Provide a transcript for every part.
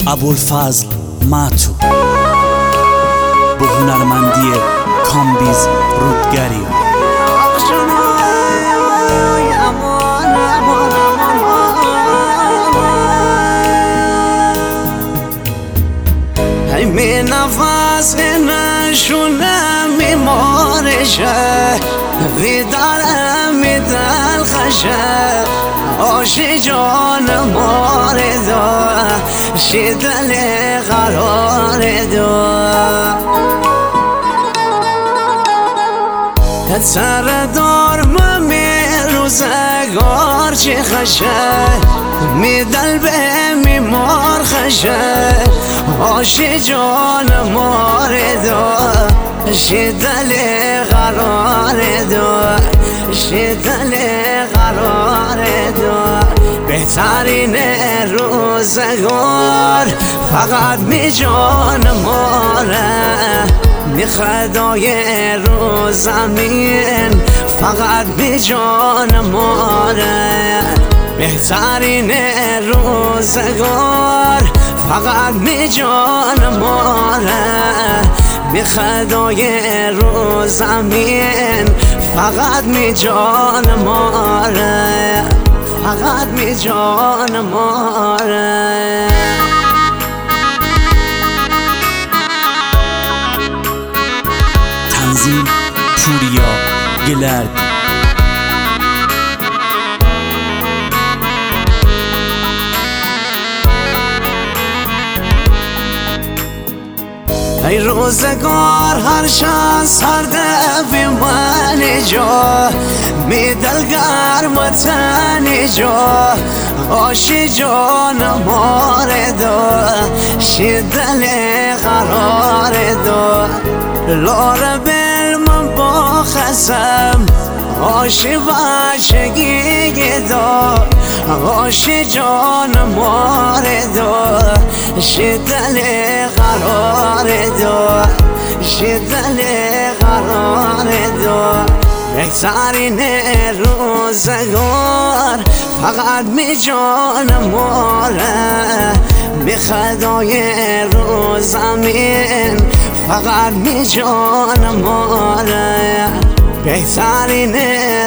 ابوالفضل معتوه با هنرمندی کامبیز رودگری. می نفس نشونه می مارشه وی دارم می دل خشه آشی جان مارده شی دل قرار دو سردار می روزگار چی خشه می دل به می مار خشه آشی جان مارده شی دل قرار دو شی دل قرار دو بهترین روزگار فقط می جان ماره می خدای رو زمین فقط می جان ماره بهترین روزگار فقط می جان ماره می خدای رو زمین فقط می جان ماره فقط می جان ماره. تنظیم پوریا گلرد. ای روزگار هر شان سرده بی من جا می دل گرمتن جا آشی جان مارده شی دل قرار دو لار بل من با خسم آشی بچگی دا آشی جان مارده شی دل قرار دو شی دل قرار دو بهترین روزگار فقط می جان ماره می خدای رو زمین فقط می جان ماره بهترین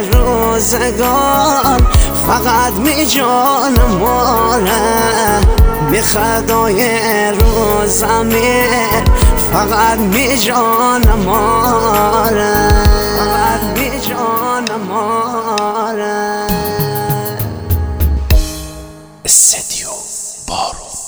روزگار فقط می جان ماره می خدای رو زمین فقط می جان ماره فقط می جان ماره. استدیو بارو.